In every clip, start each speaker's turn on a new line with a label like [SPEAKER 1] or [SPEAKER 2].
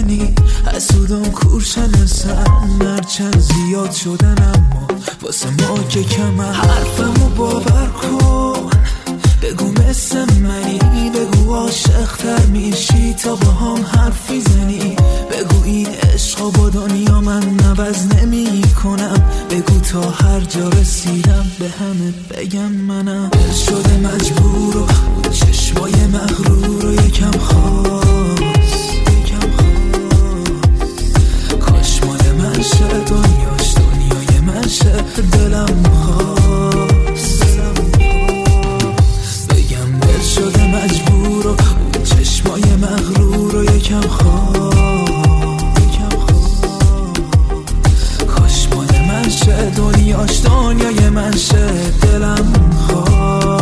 [SPEAKER 1] میزنی حسودم کورشناسن هرچند زیاد شدن اما واسه ما که کمن حرفمو باور کن بگو مثل منی بگو عاشق‌تر میشی تا با هم حرف میزنی بگو این عشقا با دنیا من نوز نمی کنم بگو تا هر جا رسیدم به همه بگم منم دل شده مجبور و چشمای مغرور و یکم خواست کاش مال من شه دنیاش دنیای من شه دلم خواست بگم دل شده مجبور و چشمای مغرور و یکم خواست کاش مال من شه دنیاش دنیای من شه دلم خواست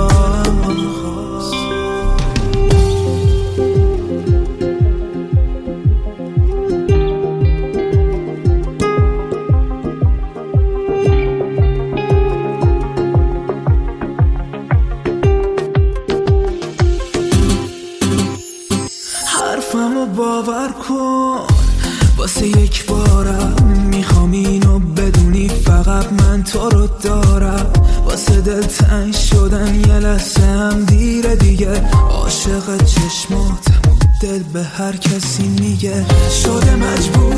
[SPEAKER 1] حرفمو باور کن واسه یک بارم میخوام اینو بدونی فقط من تو رو دارم واسه دل تنگ شدن یه لحظه هم دیره دیگه عاشق چشماتم دل به هر کسی میگه شده مجبور